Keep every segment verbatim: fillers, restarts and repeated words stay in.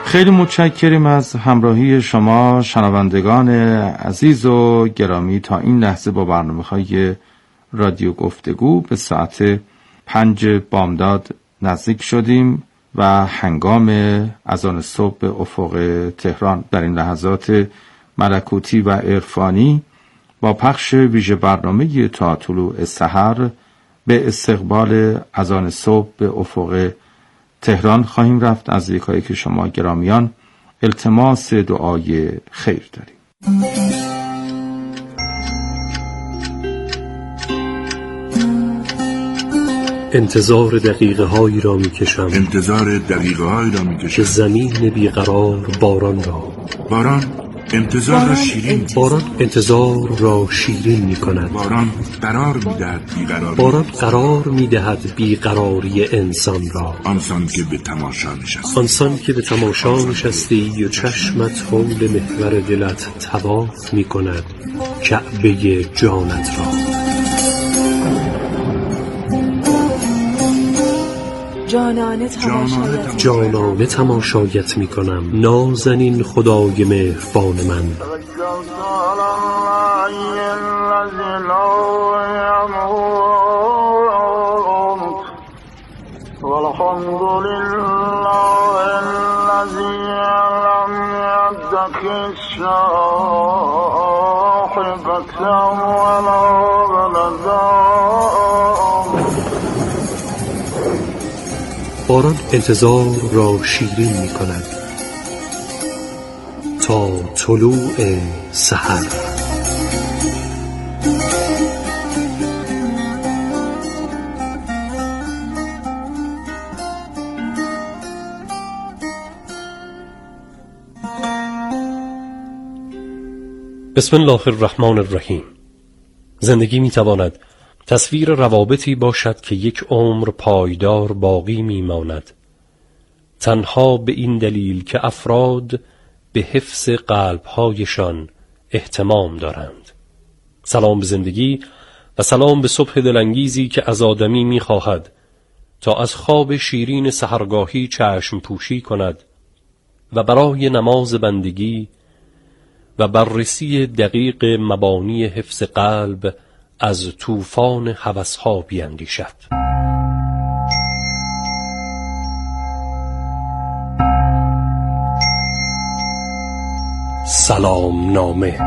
خیلی متشکریم از همراهی شما شنوندگان عزیز و گرامی. تا این لحظه با برنامه‌های رادیو گفتگو به ساعت پنج بامداد نزدیک شدیم و هنگام اذان صبح به افق تهران در این لحظات ملکوتی و عرفانی با پخش ویژه برنامه تا طلوع سحر به استقبال اذان صبح به افق تهران خواهیم رفت. از یکایی که شما گرامیان التماس دعای خیر داریم. انتظار دقیقه هایی را می کشم انتظار دقیقه هایی را می کشم که زمین بیقرار باران را باران انتظار را شیرین باران انتظار را شیرین می کند. باران قرار می دهد بیقراری باران قرار می دهد بیقراری انسان را. آنسان که به تماشا نشستی آنسان که به تماشا نشستی و چشمت حول محور دلت طواف می کند کعبه جانت را. جانانه تماشایت جانانه تماشایت می کنم نازنین خدای مهربان من. والحمد لله الذي لم يتخذ صاحبة ولا ولدا. باران انتظار را شیرین می کند تا طلوع سحر. بسم الله الرحمن الرحیم. زندگی می تواند تصویر روابطی باشد که یک عمر پایدار باقی میماند، تنها به این دلیل که افراد به حفظ قلب‌هایشان اهتمام دارند. سلام به زندگی و سلام به صبح دلانگیزی که از آدمی می‌خواهد تا از خواب شیرین سحرگاهی چشم پوشی کند و برای نماز بندگی و بررسی دقیق مبانی حفظ قلب از طوفان هوس‌ها بیندیشد. سلام نامه.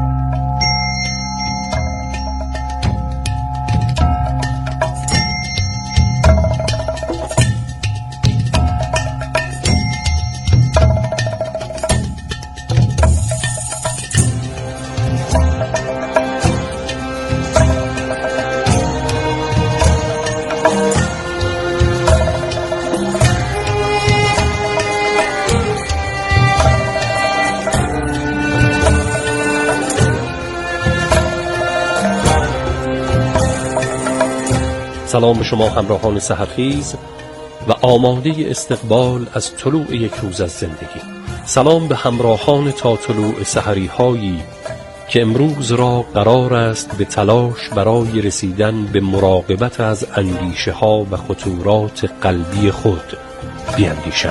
سلام به شما همراهان سحرخیز و آماده استقبال از طلوع یک روز از زندگی. سلام به همراهان تا طلوع سحری هایی که امروز را قرار است به تلاش برای رسیدن به مراقبت از اندیشه ها و خطورات قلبی خود بیندیشند.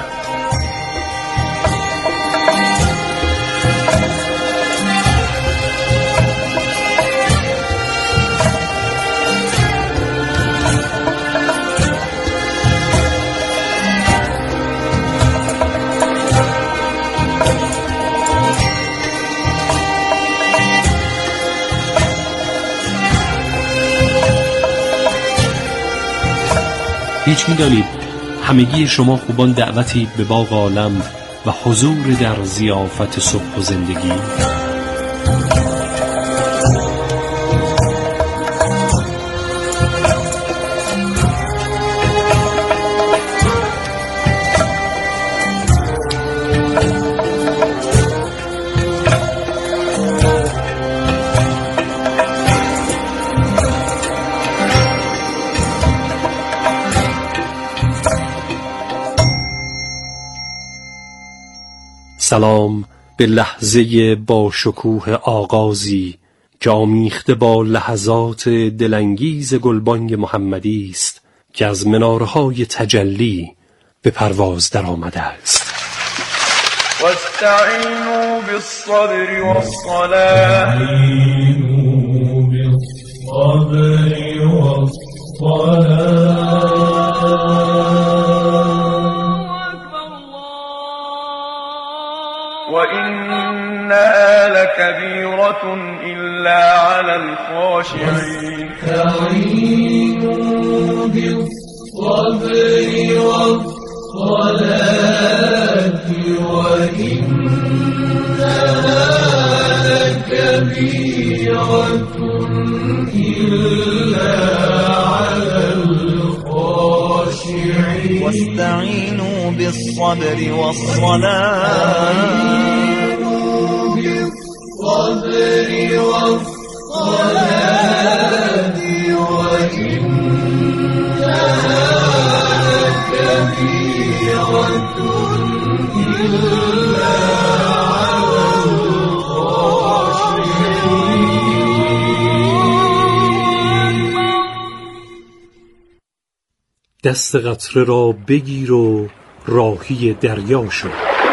هیچ می‌دانید همگی شما خوبان دعوتی به باغ عالم و حضور در ضیافت صبح و زندگی. سلام به لحظه با شکوه آغازی که آمیخته با لحظات دلانگیز گلبانگ محمدی است که از منارهای تجلی به پرواز در آمده است. واستعینوا بالصبر والصلاة وإنها لكبيرة إلا على الخاشعين واستعينوا بالصبر والصلاة وإنها لكبيرة إلا على الخاشعين واستعينوا بالصبر والصلاة بالصبر والصلاة وإنها لكبيرة إلا على الخاشعين. دست قطره را بگیر و راهی دریا شو.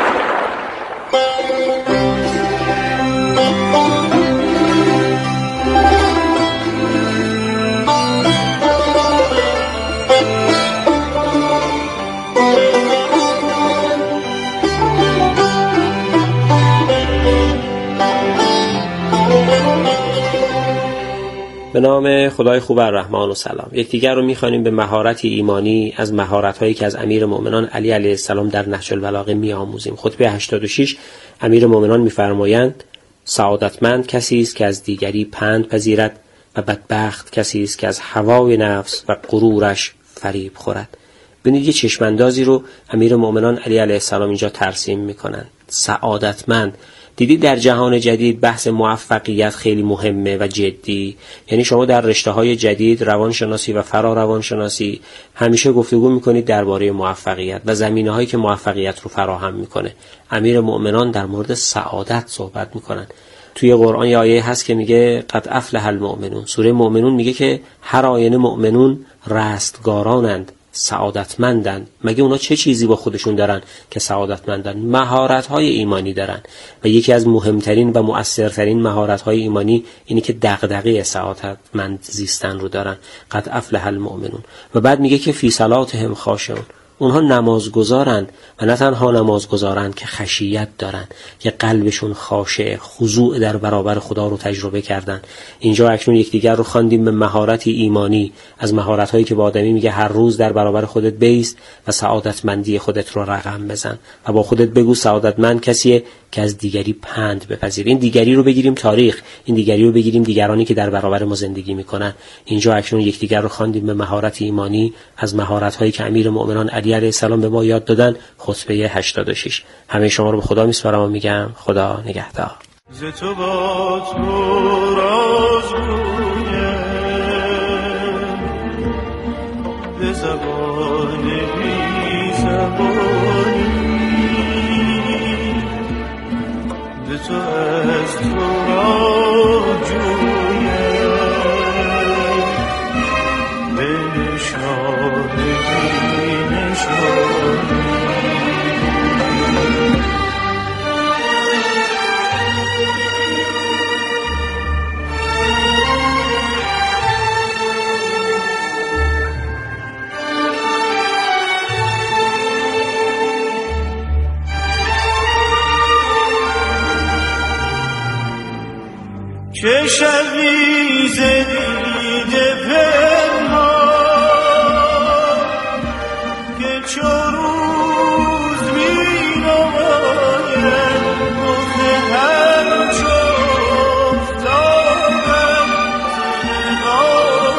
به نام خدای خوب الرحمن و سلام. یکدیگر رو می‌خوانیم به مهارت ایمانی از مهارت‌هایی که از امیرالمؤمنان علی علیه السلام در نهج البلاغه می‌آموزیم. خطبه هشتاد و شش امیرالمؤمنان می‌فرمایند سعادتمند کسی است که از دیگری پند پذیرد و بدبخت کسی است که از هوای نفس و غرورش فریب خورد. ببینید یه چشماندازی رو امیرالمؤمنان علی علیه السلام اینجا ترسیم می‌کنند. سعادتمند. دیدید در جهان جدید بحث موفقیت خیلی مهمه و جدی. یعنی شما در رشته‌های جدید روانشناسی و فرا روانشناسی همیشه گفتگو می‌کنید درباره موفقیت و زمینه‌هایی که موفقیت رو فراهم می‌کنه. امیرالمؤمنان در مورد سعادت صحبت می‌کنن. توی قرآن یه آیه هست که میگه قد افلح المؤمنون. سوره مؤمنون میگه که هر آینه مؤمنون رستگارانند، سعادتمندن. مگه اونا چه چیزی با خودشون دارن که سعادتمندن؟ مهارت‌های ایمانی دارن و یکی از مهمترین و مؤثرترین مهارت‌های ایمانی اینی که دغدغه سعادتمند زیستن رو دارن. قد افلح المؤمنون. و بعد میگه که فی صلاتهم خاشعون. اونها نمازگزارند و نه تنها نمازگزارند که خشیت دارند، که قلبشون خاشع، خضوع در برابر خدا رو تجربه کردن. اینجا اکنون یکدیگر رو خواندیم به مهارت ایمانی از مهارت‌هایی که با آدمی میگه هر روز در برابر خودت بایست و سعادتمندی خودت رو رقم بزن و با خودت بگو سعادتمند کسیه که از دیگری پند بپذیر. این دیگری رو بگیریم تاریخ، این دیگری رو بگیریم دیگرانی که در برابر ما زندگی میکنن. اینجا اکنون یکدیگر رو خواندیم به مهارت ایمانی از مهارت‌هایی که امیرالمؤمنان علی علیه السلام به ما یاد دادن. خطبه هشتاد و شش. همه شما رو به خدا میسپارم و میگم خدا نگهدار. ز تو با تو رازگویم به زبان بی زبانی، به تو از تو را جویم به نشان بی نشانی. چه شبی ز دیده پنهان که چو روز می‌نماید رخ همچو آفتابم ز نگاه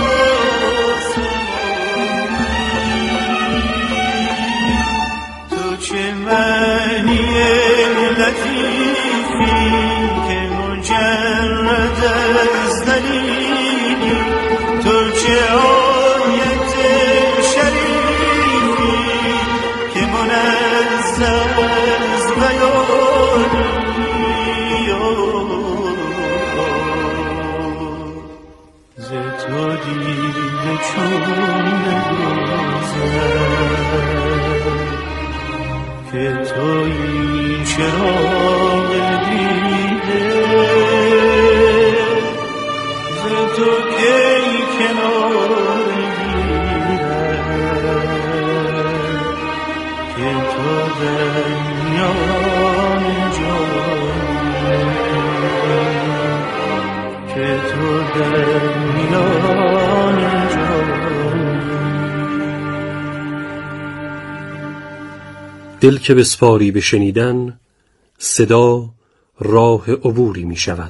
آسمانی. تو چه معنی لطیفی که مجرد از دلیلی، تو چه آیت شریفی که منزه از بیانی. ز تو دیده چون نگذر که توی این چراغ دیده ز تو کی کنار گیرد که تو در میان جان که تو در میان جان. دل که بسپاری به شنیدن صدا راه عبوری می شود.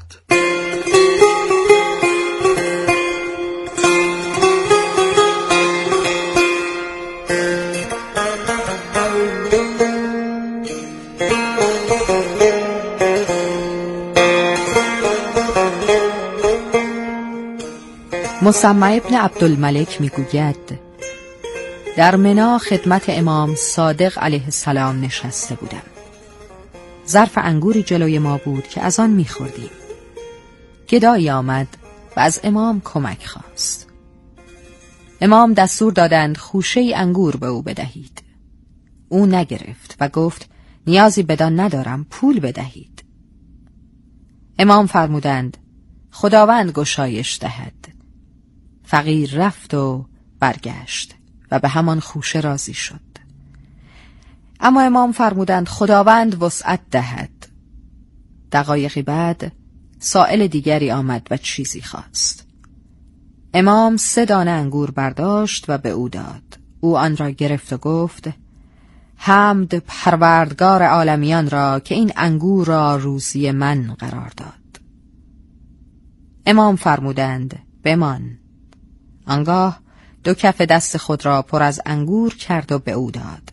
مسمع ابن عبدالملک می گوید در منا خدمت امام صادق علیه السلام نشسته بودم. ظرف انگوری جلوی ما بود که از آن می خوردیم. گدایی آمد و از امام کمک خواست. امام دستور دادند خوشه انگور به او بدهید. او نگرفت و گفت نیازی بدان ندارم، پول بدهید. امام فرمودند خداوند گشایش دهد. فقیر رفت و برگشت و به همان خوشه راضی شد. اما امام فرمودند خداوند وسعت دهد. دقایقی بعد سائل دیگری آمد و چیزی خواست. امام سه دانه انگور برداشت و به او داد. او آن را گرفت و گفت حمد پروردگار عالمیان را که این انگور را روزی من قرار داد. امام فرمودند بمان. آنگاه دو کف دست خود را پر از انگور کرد و به او داد.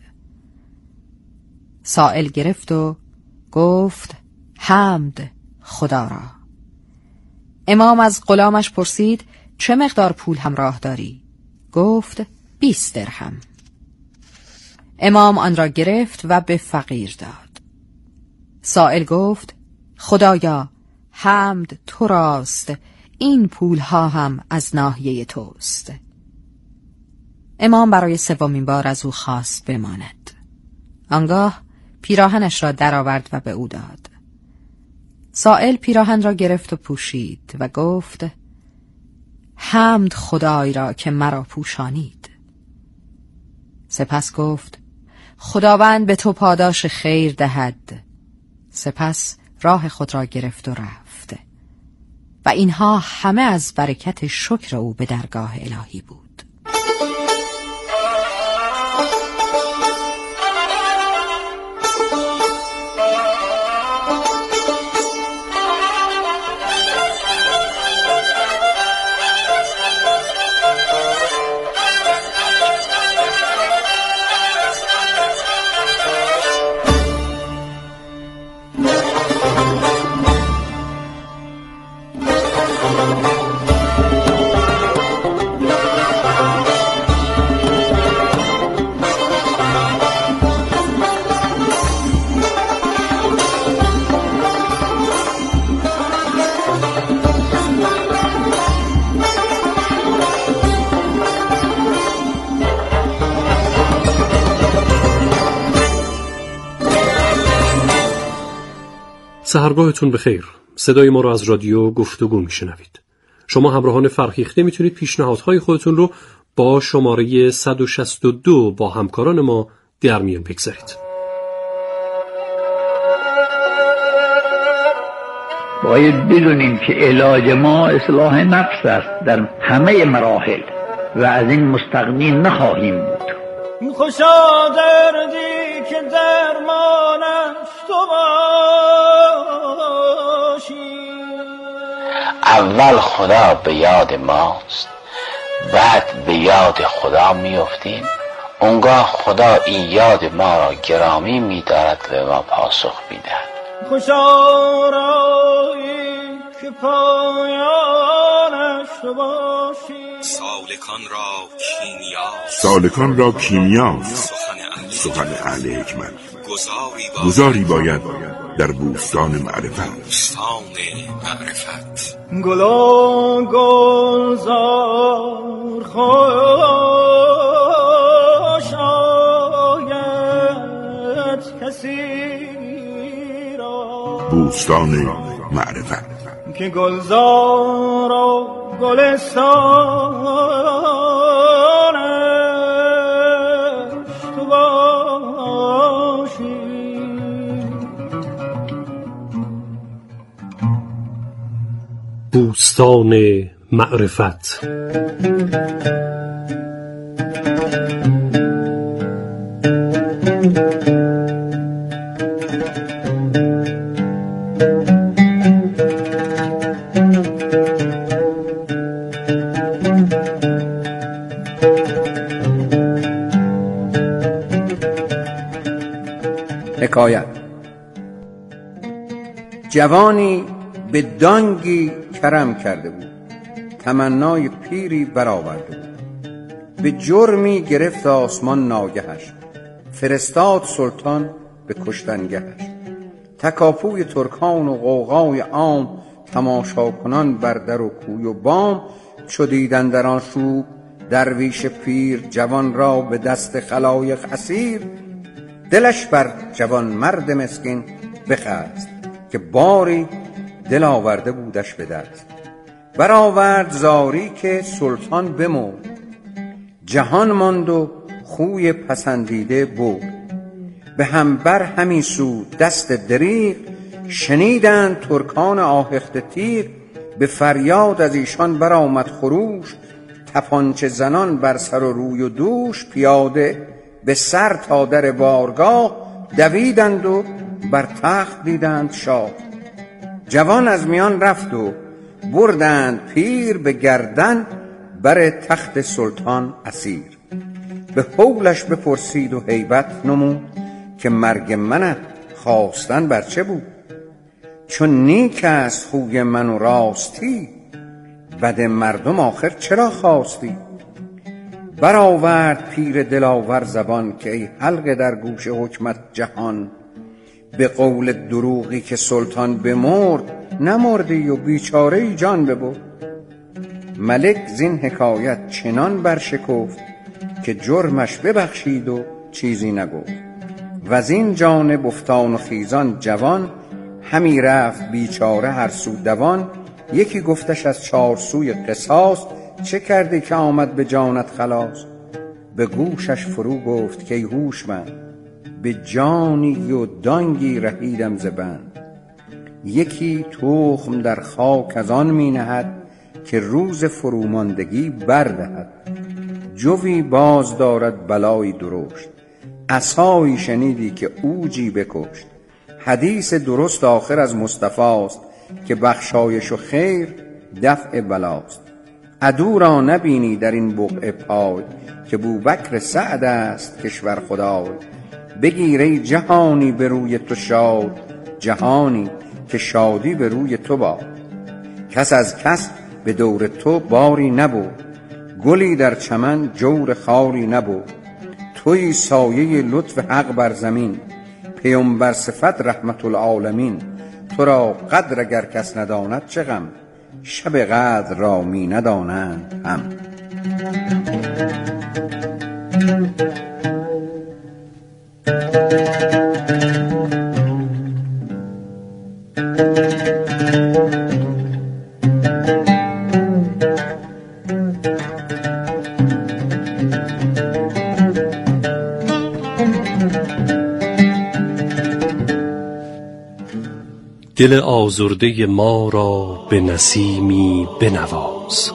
سائل گرفت و گفت حمد خدا را. امام از غلامش پرسید چه مقدار پول همراه داری؟ گفت بیست درهم. امام آن را گرفت و به فقیر داد. سائل گفت خدایا حمد تو راست، این پولها هم از ناحیه توست. امام برای سومین بار از او خواست بماند. آنگاه پیراهنش را درآورد و به او داد. سائل پیراهن را گرفت و پوشید و گفت حمد خدای را که مرا پوشانید. سپس گفت خداوند به تو پاداش خیر دهد. سپس راه خود را گرفت و رفت. و اینها همه از برکت شکر او به درگاه الهی بود. سحرگاهتون بخیر. صدای ما رو از رادیو گفتگو میشنوید. شما همراهان فرهیخته میتونید پیشنهادهای خودتون رو با شماره صد و شصت و دو با همکاران ما در میان بگذارید. باید بدونیم که علاج ما اصلاح نفس است در همه مراحل و از این مستغنی نخواهیم بود. خوشا دردی که درمانش تو باشی. اول خدا به یاد ماست، بعد به یاد خدا میافتیم. اونگاه خدا این یاد ما را گرامی می‌دارد و ما پاسخ می‌دهد. خوشا رایی که پایانش تو باشی. سالکان را کیمیا سالکان را کیمیاست سخن اهل حکمت. گذاری باید در بوستان معرفت. بوستان معرفت. گلا گلزار خوش آید کسی بوستان معرفت که گلزار و گلستانش تو باشی. بوستان معرفت. حکایت. جوانی به دانگی کرم کرده بود، تمنای پیری برآورده بود. به جرمی گرفت آسمان ناگهش، فرستاد سلطان به کشتنگهش. تکاپوی ترکان و غوغای عام، تماشا کنان بر در و کوی و بام. چو دیدند در آن شوب درویش پیر، جوان را به دست خلایق اسیر. دلش بر جوان مرد مسکین بخست، که باری دل آورده بودش به دست. برآورد زاری که سلطان بمرد، جهان ماند و خوی پسندیده بود. به همبر همی سود دست دریغ، شنیدند ترکان آهخته تیغ. به فریاد از ایشان برآمد خروش، تپانچه زنان بر سر و روی و دوش. پیاده به سر تا در بارگاه، دویدند و بر تخت دیدند شاه. جوان از میان رفت و بردند پیر، به گردن بر تخت سلطان اسیر. به هولش بپرسید و هیبت نمود، که مرگ منت خواستن بر چه بود؟ چون نیک است خوی من و راستی، بد مردم آخر چرا خواستی؟ برآورد پیر دلاور زبان، که ای حلقه در گوش حکمت جهان. به قول دروغی که سلطان بمرد، نمردی و بیچاره جان ببرد. ملک زین حکایت چنان برشکفت، که جرمش ببخشید و چیزی نگفت. وزین جانب افتان و خیزان جوان، همی رفت بیچاره هر سو دوان. یکی گفتش از چار سوی قصاص، چه کردی که آمد به جانت خلاص؟ به گوشش فرو گفت که ای هوشمند، به جانی و دانگی رهیدم ز بند. یکی تخم در خاک از آن می نهد، که روز فروماندگی بردهد. جوی باز دارد بلایی درشت، عصایی شنیدی که اوجی بکشت. حدیث درست آخر از مصطفاست، که بخشایش و خیر دفع بلاست. عدو را نبینی در این بقعه پای، که بوبکر سعد است کشور خدای. بگیر ای جهانی به روی تو شاد، جهانی که شادی به روی تو باد. کس از کس به دور تو باری نبود، گلی در چمن جور خاری نبود. توی سایه لطف حق بر زمین، پیامبر صفت رحمت العالمین. تو را قدر اگر کس نداند چه غم، شب قدر را می ندانند هم. دل آزرده ما را به نسیمی بنواز.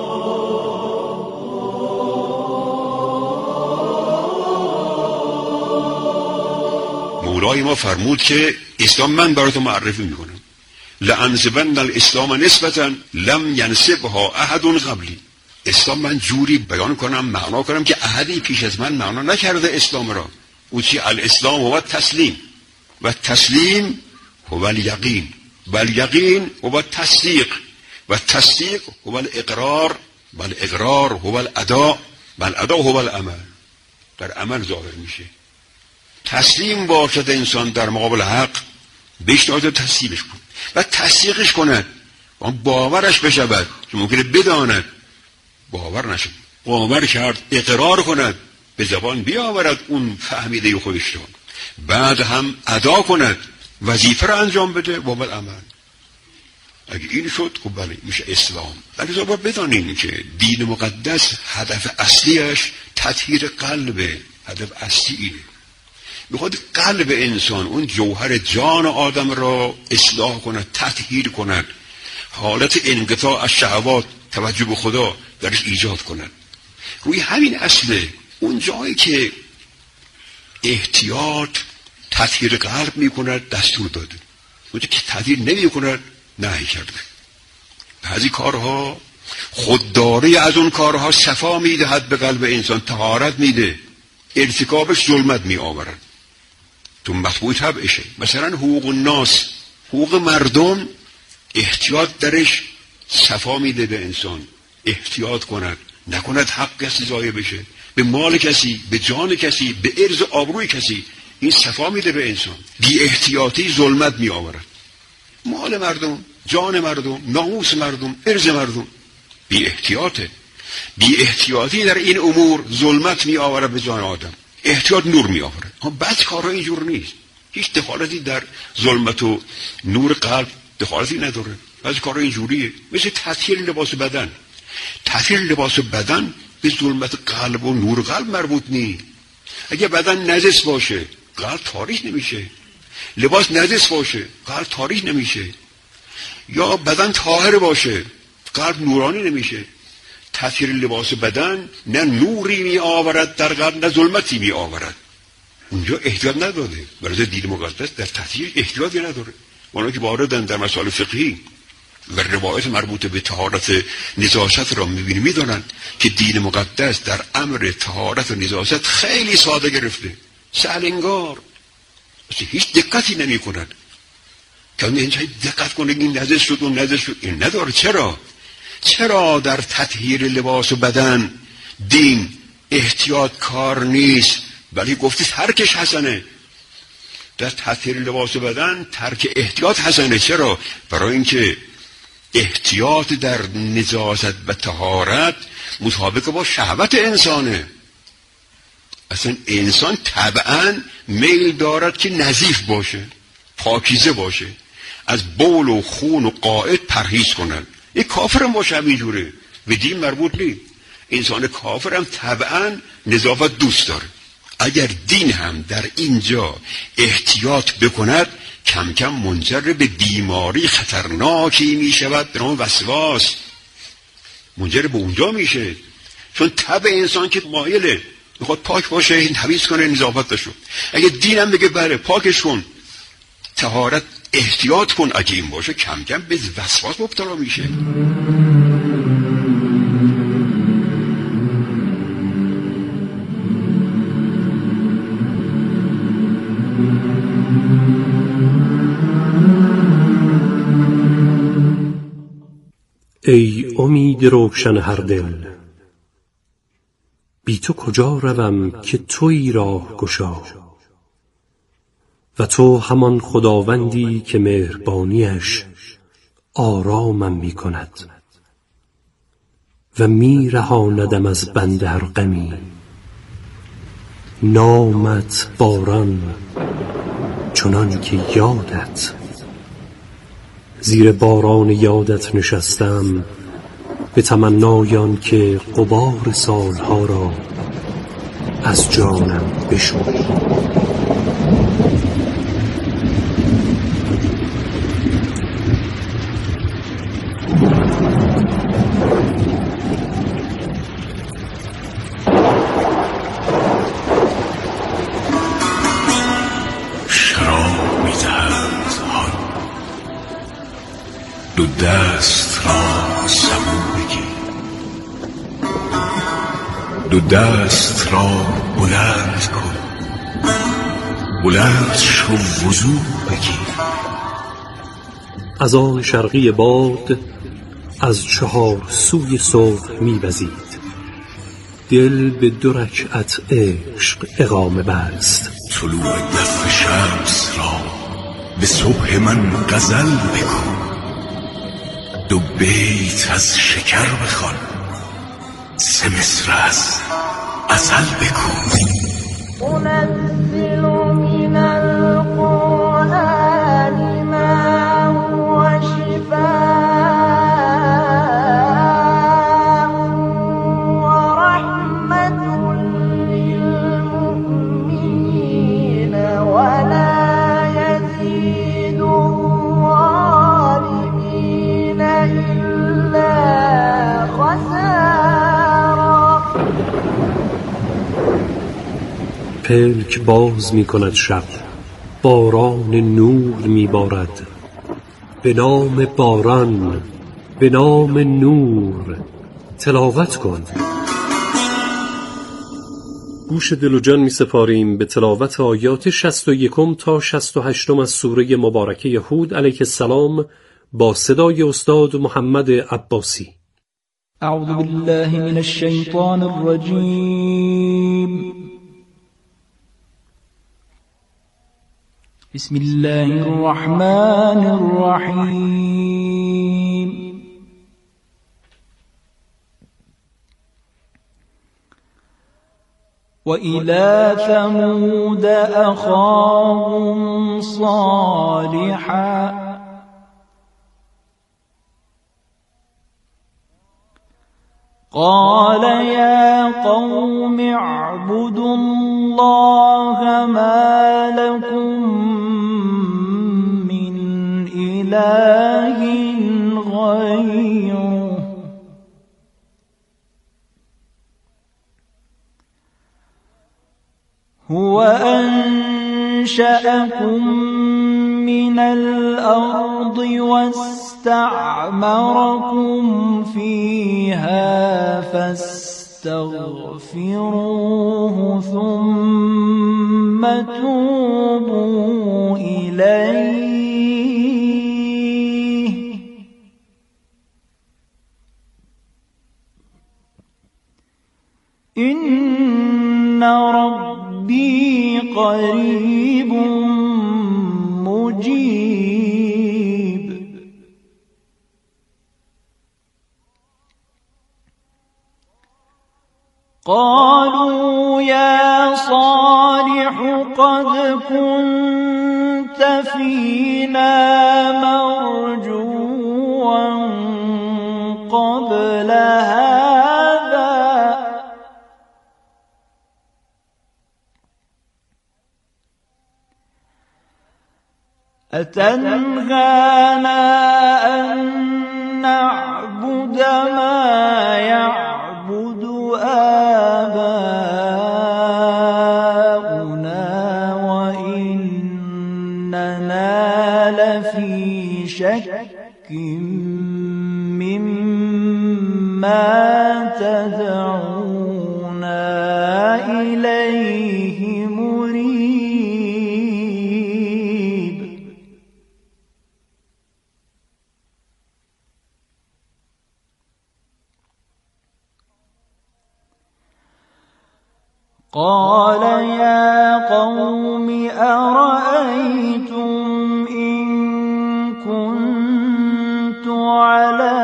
مولای ما فرمود که اسلام من براتون معرفی میکنم. لانسبن الاسلام نسبتا لم ینسبها احد قبلی. اسلام من جوری بیان کنم، معنا کنم که احدی پیش از من معنا نکرده اسلام را. او چی؟ الاسلام هو تسلیم، و تسلیم هو الیقین، و الیقین هو تصدیق، و تصدیق هو الاقرار، و الاقرار هو الاداء، و الاداء هو العمل. در عمل ظاهر میشه. تسلیم باشد انسان در مقابل حق، بشناسد تصدیقش کن و تصدیقش کند، و باورش بشود، که ممکنه بداند باور نشد. باور کرد، اقرار کند، به زبان بیاورد اون فهمیده خودش را، بعد هم ادا کند، وظیفه را انجام بده و بعد عمل. اگه این شد خب بله میشه اسلام. ولی باید بدانیم که دین مقدس هدف اصلیش تطهیر قلبه. هدف اصلی اینه، میخواد قلب انسان، اون جوهر جان آدم را اصلاح کند، تطهیر کند، حالت انقطاع از شهوات، توجه به خدا درش ایجاد کند. روی همین اصله اون جایی که احتیاط تطهیر قلب میکند دستور داده، اونجا که تطهیر نمی کند نهی کرده. بعضی کارها خودداری از اون کارها صفا میدهد به قلب انسان، طهارت میده، ارتکابش ظلمت می آورد، تو مطبوع طبعشه. مثلا حقوق الناس، حقوق مردم، احتیاط درش صفا میده به انسان، احتیاط کند، نکند حق کسی ضایع بشه، به مال کسی، به جان کسی، به عرض آبروی کسی، این صفا میده به انسان. بی احتیاطی ظلمت می آورد، مال مردم، جان مردم، ناموس مردم، عرض مردم. بی احتیاطه. بی احتیاطی در این امور ظلمت می آورد به جان آدم، احتیاط نور می آورد. اما بعض کارها اینجور نیست، هیچ دخالتی در ظلمت و نور قلب دخالتی نداره. بعضی کارها اینجوریه، مثل تطهیر لباس بدن. تطهیر لباس بدن به ظلمت قلب و نور قلب مربوط نیست. اگه بدن نجس باشه قلب تاریک نمیشه، لباس نجس باشه قلب تاریک نمیشه، یا بدن طاهر باشه قلب نورانی نمیشه. تطهیر لباس بدن نه نوری می آورد در قلب، نه ظلمتی می آورد. اونجا احتیاط نداده. برای دین مقدس در تطهیر احتیاطی نداره. اونا که واردن در مسائل فقهی و روایت مربوط به طهارت نجاست را میبینی، میدونن که دین مقدس در امر طهارت و نجاست خیلی ساده گرفته، سهل انگار، هیچ دقتی نمی کند. که اینجا دقت کنه این نجس شد و نجس شد، این نداره. چرا؟ چرا در تطهیر لباس و بدن دین احتیاط کار نیست، ولی گفتی ترکش حسنه؟ در تطهیر لباس و بدن ترک احتیاط حسنه. چرا؟ برای اینکه احتیاط در نجاست و طهارت مطابق با شهوت انسانه. اصلا انسان طبعا میل دارد که نظیف باشه، پاکیزه باشه، از بول و خون و قائد پرهیز کنند. یک کافر هم باشه همینجوره، به دین مربوط نیست. انسان کافر هم طبعا نظافت دوست داره. اگر دین هم در اینجا احتیاط بکند، کم کم منجر به بیماری خطرناکی می شود به نام وسواس. منجر به اونجا میشه، چون طبع انسان که مایله میخواد پاک باشه، این تمیز کنه، نظافت داشته. اگه دین هم بگه بله پاکش کن، طهارت احتیاط کن، اگه این باشه کم کم به وسواس مبتلا میشه. ای امید روشن هر دل، بی تو کجا روم که تویی راه گشا، و تو همان خداوندی که مهربانیش آرامم می کند و می رهاندم از بند هر غمی. نامت باران چنان که یادت، زیر باران یادت نشستم به تمنایان که غبار سالها را از جانم بشوی. دو دست را سبو بگیر، دو دست را بلند کن، بلند شو وضو بگیر. از آن شرقی باد از چهار سوی صبح می‌وزید، دل به دو رکعت عشق اقامه بست. طلوع دفع شمس را به صبح من غزل بگو، دو بیت از شکر بخوان، سه مصر از ازل بگو. انزل من پلک باز می کند شب، باران نور می بارد. به نام باران، به نام نور تلاوت کن. گوش دل و جان می سپاریم به تلاوت آیات شصت و یکم تا شصت و هشتم از سوره مبارکه هود علیه السلام با صدای استاد محمد عباسی. اعوذ بالله من الشیطان الرجیم. بسم الله الرحمن الرحیم. وإلى ثمود أخاهم صالحا قال يا قوم اعبدوا الله ما لكم من إله غيره هو أنشأكم من الأرض واستعمركم فيها فاستغفروه ثم توبوا إليه إن ربي قريب مجيب. قالوا يا صالح قد كنت فينا مرجوا قبل هذا أتنهانا أن نعبد ما يعبد آباؤنا وإننا لفي شك مما تدعونا إليه مريب. قال يا قوم أرأيتم إن كنت على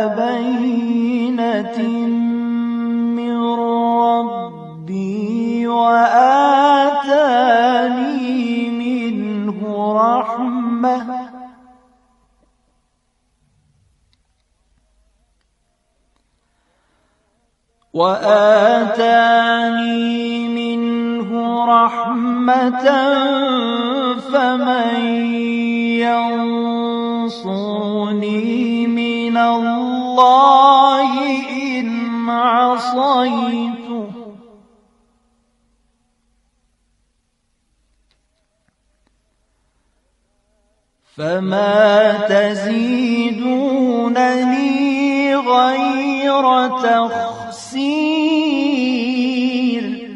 بينة من ربي وآتاني منه رحمة وآتاني منه رحمة فمن ينصرني من الله إن عصيته فما تزيدونني غير تخسير.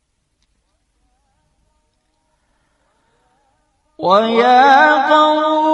ويا قوم